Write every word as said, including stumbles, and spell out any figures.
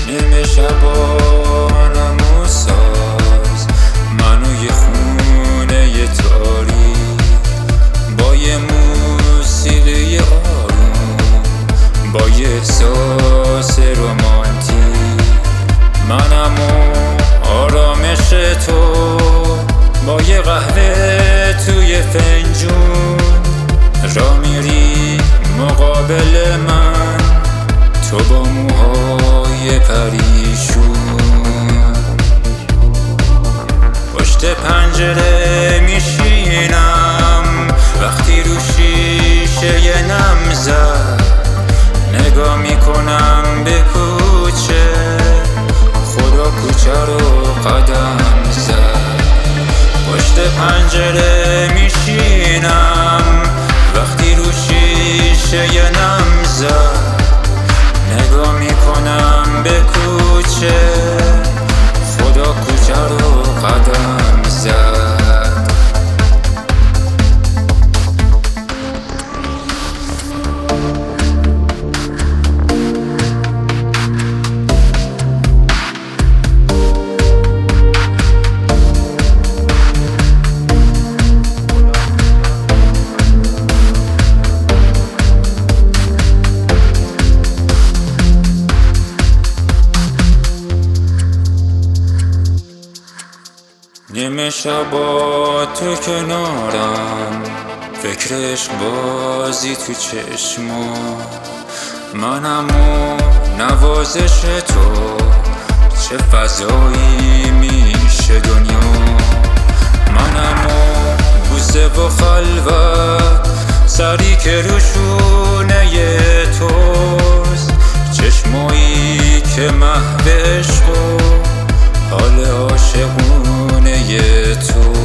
نیمه شبانم و ساز منو یه خونه یه تاری با یه موسیقی آروم با یه احساس رومانتیک منم و آرامش تو با یه قهوه توی فنجون را میری مقابل من تو با موهای پریشون پشت پنجره میشینم وقتی رو شیشه نم زد نگاه میکنم به کوچه خدا کوچه رو قدم زد پشت پنجره میشینم وقتی رو شیشه نم زد نگاه میکنم به کوچه خدا کوچه رو قدم زد نیمه شبا تو کنارم فکر عشق بازی تو چشما منم و نوازش تو چه فضایی میشه دنیا منم و بوسه و خلوت سری که روشونه توست چشمایی که محو عشق و حال عاشقونه تو